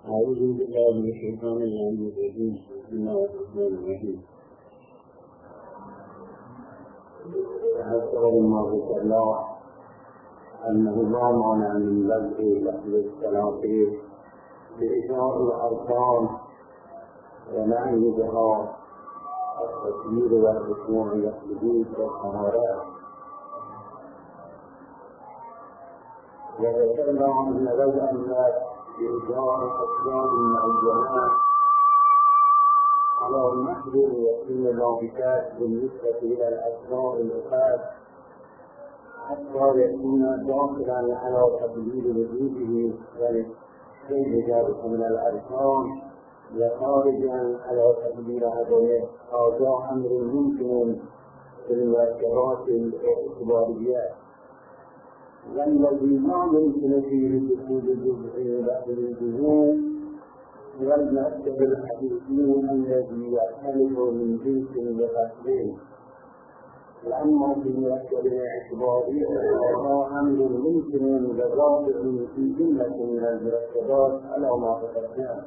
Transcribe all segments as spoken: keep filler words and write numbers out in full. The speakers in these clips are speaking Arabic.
أعوذ بالله من الشيطان الرجيم. بسم الله الرحمن الرحيم. أذكر ما ذكر الله أنه لا مانع من بدء لفظ الصلاة بإشارة الأركان ونعي بها التكبير والركوع والسجود والطهارات. وذكرنا أن بدء الناس بإشارة أسباب معينات على النحو وسن الرابطات بالنسبة إلى الأسرار الأخرى حتى يكون داخلا على تقليد وجوده ولكي ذلك من الأركان وخارجا على تقليد هذا هذا أمر ممكن في المركبات الاعتبارية، والذي لا يمكن فيه دخول الجزء بعد الجزء والمركب الحديثي الذي يختلف من جنس لغسلين. لأنه في المركب الاعتباري هذا أمر ممكن وظاهر في جملة من المركبات على ما تقدم،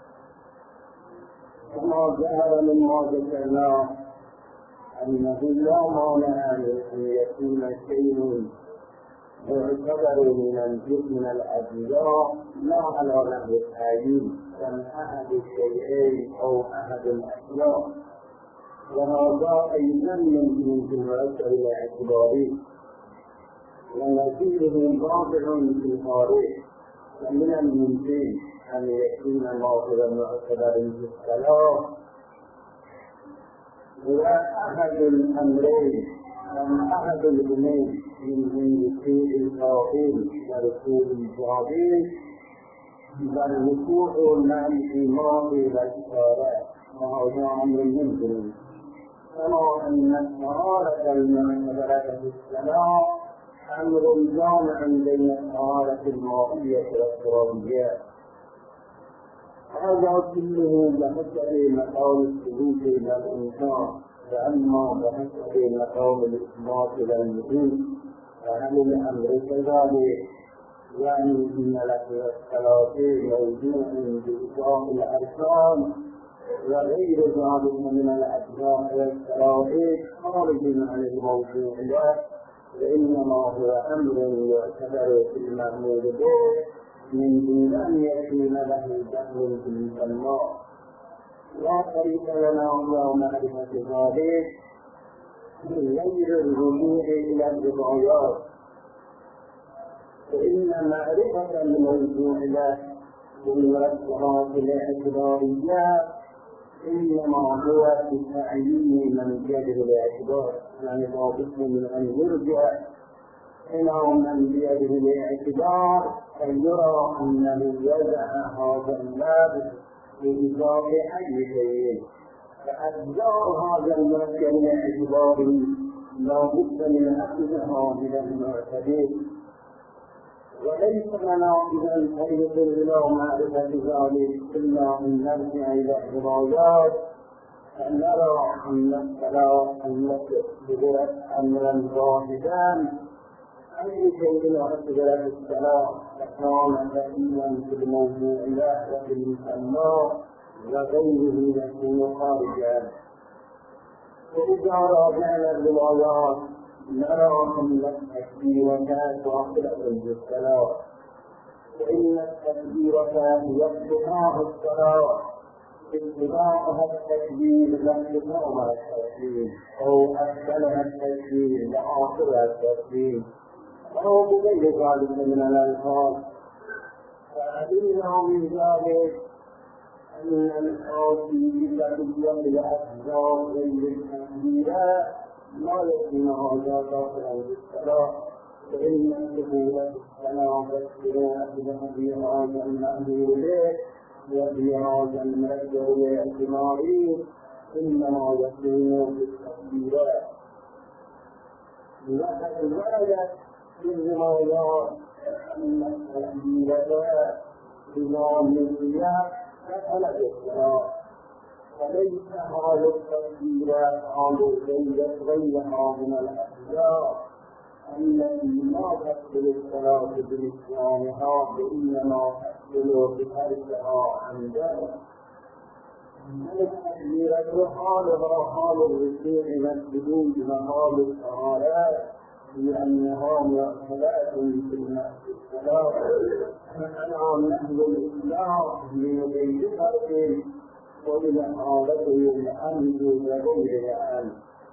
كما ظهر مما ذكرناه أنه لا مانع أن يكون شيء يعتبر من الجزء من الأجزاء لا على نحو التعيين كأحد الشيئين أو أحد الأشياء، وهذا أيضا يمكن في المركب الاعتباري ونظيره واضح في الخارج. ومن الممكن أن يكون ماخذا معتبرا في الصلاة هو أحد الأمرين أم أحد الأمرين من ركوع الفاضل وركوع الجاهل والركوع مع الإمام والإشارة، وهذا أمر ممكن. كما أن الطهارة المعتبرة في الصلاة أمر جامع بين الطهارة المائية والترابية. هذا كله بحسب مقام الثبوت إلى الإنسان، وأما بحسب مقام الإثبات إلى الوجود فهل الأمر كذلك؟ يعني إن لفظ الصلاة موضوع بإشارة الأركان وغير ذلك من الأجزاء والصلاة خارج عن الموضوع له، وإنما هو أمر يعتبر في المعمول به من دون أن يكون له دخل في المسمى. لا طريق لنا إلى معرفة ذلك من غير الرجوع إلى الروايات، فإن معرفة الموضوع له بالمركبات الاعتبارية إنما هو بتعيين من بيده الاعتبار، يعني لا بد من أن يرجع إلى من بيده الاعتبار فيرى أنه يدع هذا الباب بإضافة أي شيء، فأجزاء هذا المركب الاعتباري لا بد من أخذها من المعتبر، وليس لنا إذا طريق إلى معرفة ذلك إلا أن نرجع إلى الروايات فنرى أن الصلاة التي اعتبرت أمرا واحدا أي شيء اعتبرت الصلاة فكان دخيلا في الموضوع له وفي المسمى وغيره يكون خارجا. وإذا راجعنا الروايات نرى أن التكبيرة داخلة في الصلاة، وإن التكبيرة هي ابتداء الصلاة، ابتداءها التكبير لاختتامها التكبير، أو أكملها التكبير لآخرها التكبير، أو بغير ذلك من الألفاظ. فعلمنا من ذلك أن الحاكمية بالأجزاء غير التكبيرات لا يكون هذا داخلا بالصلاة، فإن الدخول في الصلاة والقراءة بهذه هذا المأمور به وفي هذا المركب الاعتباري إنما يكون في التكبيرات. وقد وردت في الروايات أن التكبيرات إذا نسيت دخلت الصلاة، فليس هذا التكبيرات عن غيرها من الأشياء التي لا تدخل الصلاة بإتيانها، وإنما يحصل بتركها عمدا. التكبيرة حالها حال الركوع والسجود وحال الطهارات لأنها مؤكدات في الصلاة. فنحن نحن الإسلام لنبين فرق ومن حالته الحمد وغير الحمد.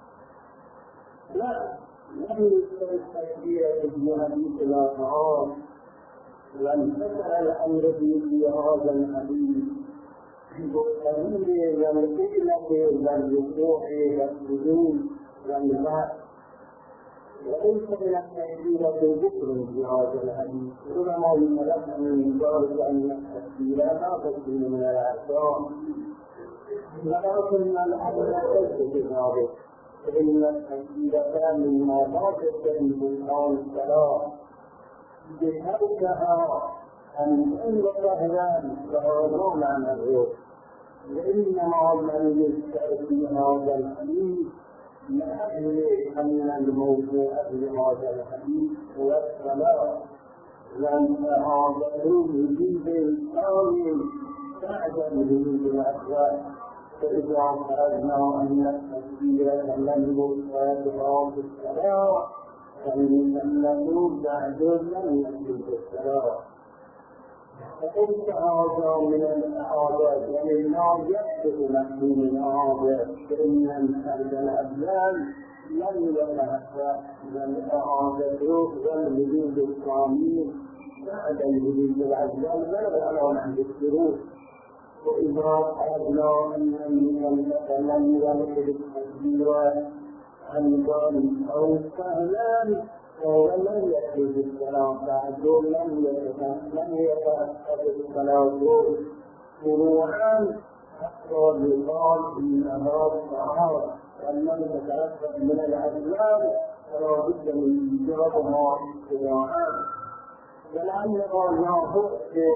لا لم يذكر التكبيرة في حديث الأطهار، وانتشر الأمر في هذا الحديث بالتكبير والقيلة والركوع والسجود والبعث. وليس من التكبيرة ذكر في هذا الحديث، ربما يتلقى من ذلك أن التكبير لا تكون من الأحكام، ولكن الأمر ليس بذلك، فإن التكبيرة مما لا تستلزم بطلان الصلاة بتركها أن تنظر أهلا فهو معنى الروح. وإنما من يذكر في هذا الحديث لأجل أن الموضوع لهذا الحديث هو الصلاة، لأن هذا الوجود الثاني بعد الوجود الأكبر. فإذا فرضنا أن التكبير لم يذكر في الصلاة فإنه بعد لم يكن في الصلاة. فإن هذا من الأعراض ومما يحدث مفهوم الأعراض فإن الفرد الأبدان لم يتحقق والأعراض والوجود الثاني بعد الوجود الأبدان ولا يرون عند الشروط. وإذا أردنا أن نتكلم ذلك بالتكبير عن ذلك أو سهلا ولم يكن الصلاة بعد لم يتأكد الصلاة فروعا حتى يقال إنها الطهارة، ولم تتأكد من الأسباب فلا بد من إيجابها فروعا. ولعلها يعرف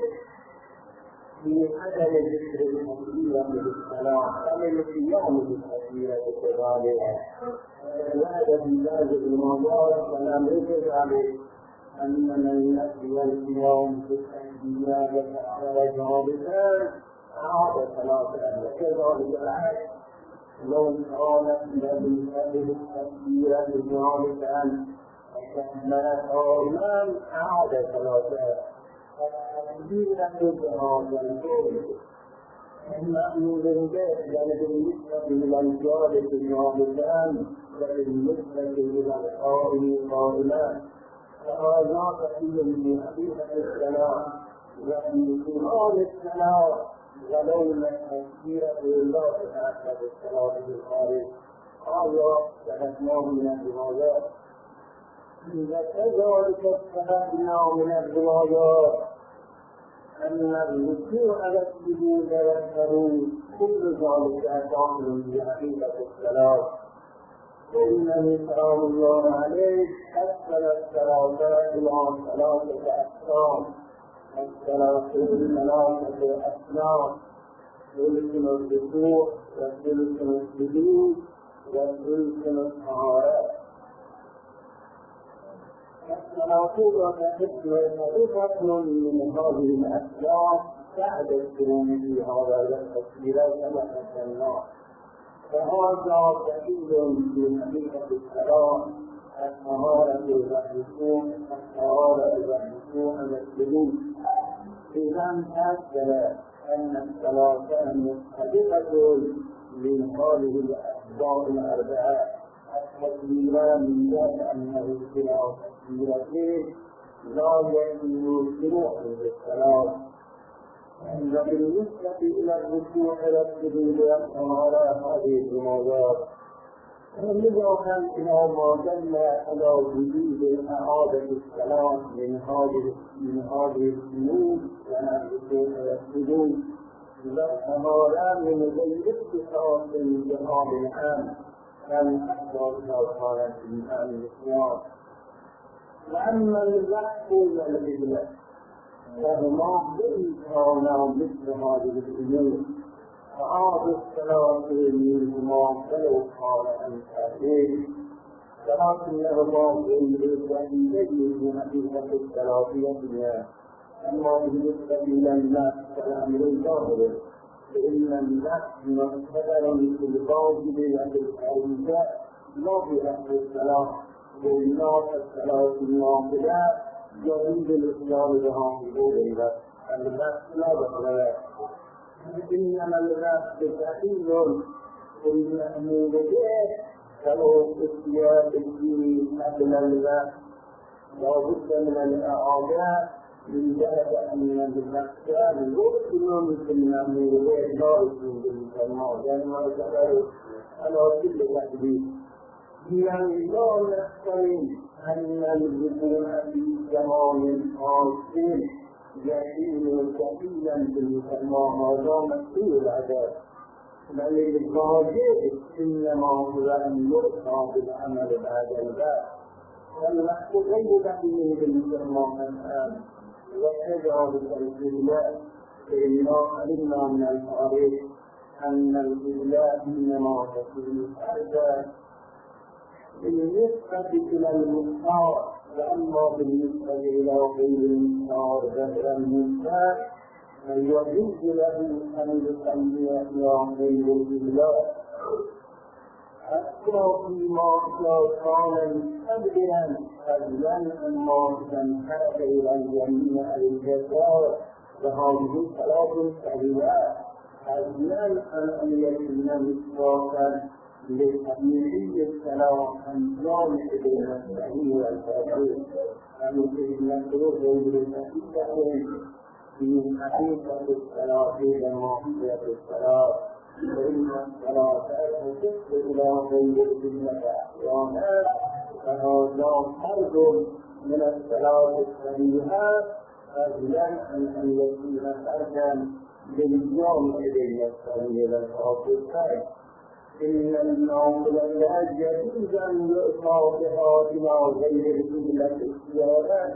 في عدم ذكر التكبير بالصلاة بل القيام بالتكبير كذلك. ورد في ذلك الموضوع ولم يجد عليه أن من يأتي القيام بالتكبير وجه بذلك أعاد صلاة كذلك العكس. لو كانت الذي يأتي التكبير بذلك أن استكمل قائما أعاد صلاته. التكبير بهذا القول المأمون بالبيت يعني بالنسبة إلى الجالس الجالسان وبالنسبة إلى القائم قائمان، فهذا كثير من حقيقة الصلاة وفي قرآن الصلاة ولولا التكبير بالله تتأكد الصلاة بالخارج. هذا شهدناه من الروايات. وكذلك استفدنا من الروايات أن الركوع والسجود والسجود كل ذلك داخل في حقيقة الصلاة. فإن سلام الله عليه قسم الصلاة إلى ثلاثة أقسام. الصلاة ثلاثة أصناف: ثلث الركوع وثلث السجود وثلث الطهارة. الصلاة وتحدث من هذه الأسباب بعد الشروع في هذا التكبير كما ذكرنا. فهذا دليل في حقيقة الصلاة: الطهارة والركوع، الطهارة والركوع والسجود. إذا تأكد أن الصلاة مختلفة من هذه الأسباب الأربعة. التكبيران من ذلك أنه اختلاف تكبيرتين لا يمكن الشروع بالصلاة. وبالنسبة إلى الركوع والسجود والطهارة هذه الموضوعات فلذا كان إلى ما دل على وجود إعادة الصلاة من هذه من هذه الذنوب والركوع والسجود والطهارة من غير اختصاص بهذا العام كان أكثر كان في هذه الأسوار. وأما الوقت والقبلة فهما بالإمكان مثل هذه الأمور، فإعادة الصلاة منهما فلو قال عن تأخير، ولكنهما يريد أن يجد حقيقة الصلاة فيها أما بالنسبة إلى الناس فالأمر ظاهر، فإن الناس مقتدر في الواجب والفريضة لا بأهل الصلاة، والناس الصلاة النافلة جديد الإسلام بها في غيرها، الناس لا بأهلها. إنما الناس بتأخير في المأمورية فلو استياء الدين قبل الناس لا بد من الأعداء من جهة أن الأحكام يرسلون في المأمورية لا يكون بالمسلمات، يعني ما يتغير على كل تحديد. يعني لا نحترم أن الجموع في زمان عاصم يكون كثيرا بالمسلمات هذا مسؤول العذاب، بل الواجب إنما هو أن يؤتى بالعمل بعد الباب، والنحن غير بقيه بالمسلمات الآن وكذا بالإله، فإنا علمنا من التاريخ أن الإله إنما تكون فردا بالنسبة إلى المختار، وأما بالنسبة إلى غير المختار غير المختار فيجوز له أن يصلي إلى غير الإله حتى فيما كان مستدبرا فضلا أما إذا انحرف إلى اليمين أو اليسار فهذه صلاة صحيحة، فضلا أن يكون مصداقا لطبيعي الصلاة أنظام بين الصحيح والفاسد، فمثل المكروه غير صحيح في حقيقة الصلاة إلى ماهية الصلاة، فإن الصلاة تصل إلى غير الجنة أحيانا، فهذا فرد من الصلاة الصحيحة فضلا عن أن يكون فردا بالجامع بين الصحيح والفاسد. إن النافلة لا يجوز أن يؤتى بها إلى غير القبلة اختيارا،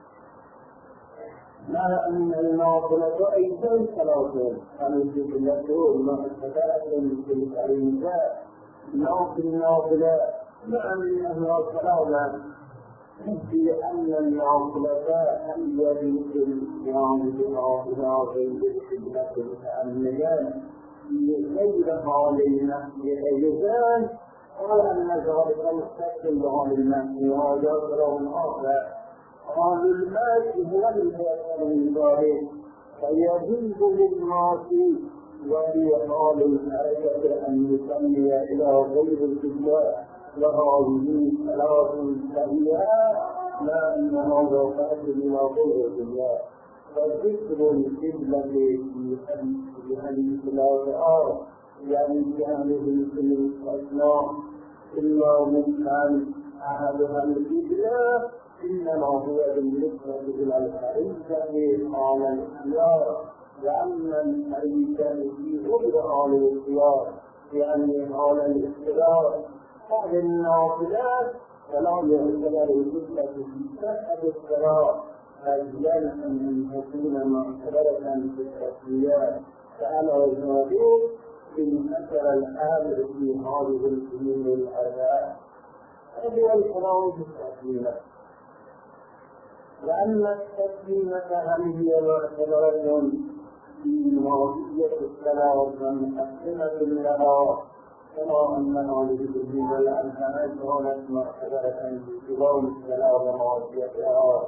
مع أن النافلة أيضا صلاة، فالقبلة معتبرة في الفريضة، لا في النافلة مع أنها صلاة، لأن النافلة هي بالقيام بها إلى غير القبلة متأملا غير حالنا بحيثان، قال أن ذلك مستقل عن الماء وهذا كلام آخر. قال الماء هو البشر من ذلك فيجوز للناس وفي حال الحركة أن يصلي إلى غير القبلة، وهذه صلاة صحيحة لا أن هذا فرد إلى غير القبلة. فذكر القبلة في حديث الآخر يعني كانه في الأسماء إلا من كان أحدها القبلة إنما هو بالنسبة إلى الفريضة على الاختيار، وأما الفريضة في غير على الاختيار يعني على الاختيار فهي النافلات فلا يعتبر القبلة في صحة الصلاة فضلا أن تكون معتبرة في التسميات، فعلى ذلك إن أثر الآمر في هذه الأمور الأربعة هذا الكلام في التسمية. وأما التسمية هل هي معتبرة في ماهية الصلاة ومقدمة لها، كما أن هذه الأمور الأربعة كانت معتبرة في دوام الصلاة وماهيتها،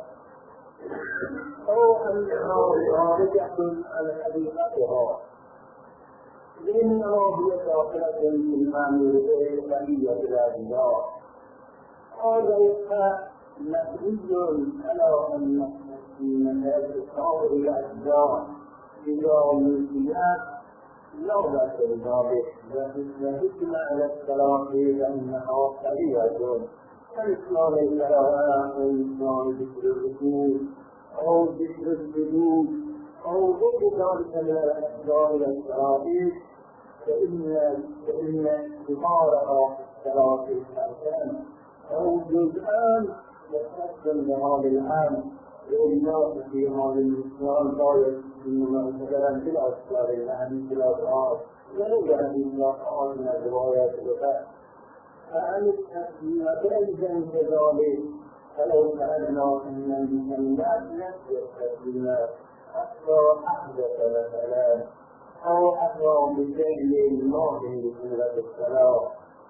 أو أنها خارجة عن حقيقتها، لأنها هي داخلة في المأمورية البرية بالأجزاء. هذا يبقى مبني على أن التسمية تصور الأجزاء إذا ملكيات لا بأس بذلك، وحكم على الصلاة لأنها طبيعة كإسلام الصلاة أو إسلام ذكر الركوع أو ذكر السجود أو غير ذلك من الأسباب الصلاة، فإن فإن اعتبارها صلاة الأركان أو جزءان يستخدم لهذا العام، والناس في هذا الإسلام لا يكون مثلا في الأسباب الأهم في الأسباب ولو يعني الأسباب من الروايات الأخرى. فعن التسمية أيضا كذلك فلو كأنه أن المسلمات نفسه التسليمات أكثر أحدث مثلا أو أكثر بشيء الماضي سورة الصلاة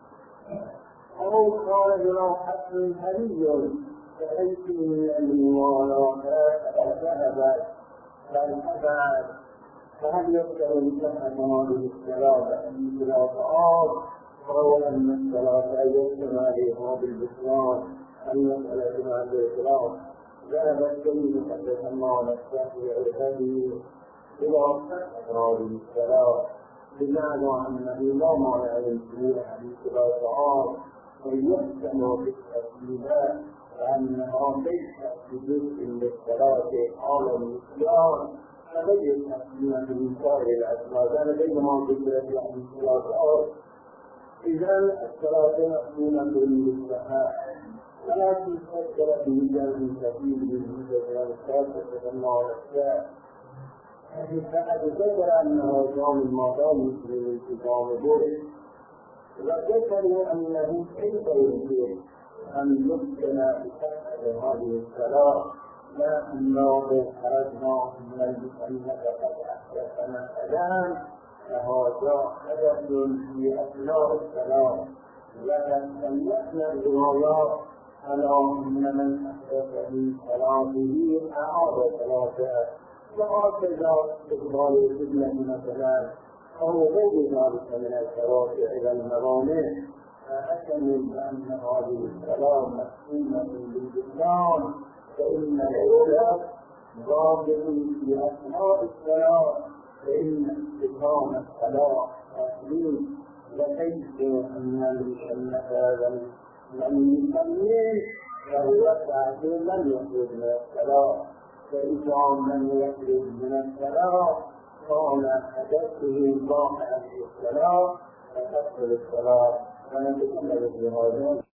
أو قال له حسن هري فحيث من الموالات فذهبت فانتبعت فهل يقدر لسحة هذه الصلاة أن الصلاة فهو أن الصلاة يجتمع عليها بالبطلان أن يسأل مع الإسلام ذهب السيد حدث الله نفسه هذه إلى هذه الصلاة بمعنى أنه لا مانع من حديث الأشعار ويحسن بالتسليمات أنها ليست بجزء للصلاة على الإسلام فبدأ التسليمات من سائر الأسباب هذا بينما ذكرت عن الصلاة إذا الصلاة مأمونة للصحاح فلا تفكر في جانب كثير من الصلاة الله عليه فقد ذكر أنه يوم الماضي مثل الالتزام به وذكروا أنه كيف يمكن أن يمكن بفتح هذه الصلاة لا أنه خرجنا من المسلمة قد أحدثنا الآن فهذا حدث في أثناء الصلاة وقد سمعنا الروايات على أن من أحدث في صلاته أعاد صلاته وهكذا استقبال القبلة مثلا أو غير ذلك من الصلاة إلى المرامع فأكمل بأن هذه الصلاة مقسومة بالإسلام فإن الأولى ضابط في أثناء الصلاة فإن استقام الصلاة تسليم لكيف أن المسلم هذا لم يسلم فهو تعديل لم يخرج من الصلاة فإذا من يخرج من الصلاة كان حدثه ضاحا في الصلاة فتبطل الصلاة ونتكلم في هذا